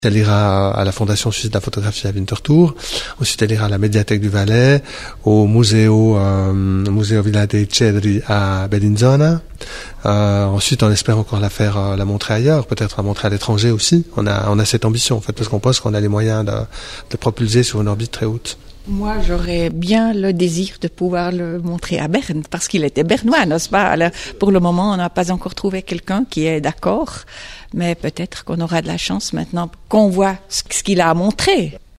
Elle ira à la Fondation Suisse de la Photographie à Winterthur. Ensuite, elle ira à la Médiathèque du Valais, au Museo Villa dei Cedri à Bellinzona. Ensuite, on espère encore la montrer ailleurs, peut-être la montrer à l'étranger aussi. On a cette ambition, en fait, parce qu'on pense qu'on a les moyens de propulser sur une orbite très haute. Moi, j'aurais bien le désir de pouvoir le montrer à Berne, parce qu'il était bernois, n'est-ce pas? Alors, pour le moment, on n'a pas encore trouvé quelqu'un qui est d'accord, mais peut-être qu'on aura de la chance maintenant qu'on voit ce qu'il a à montrer.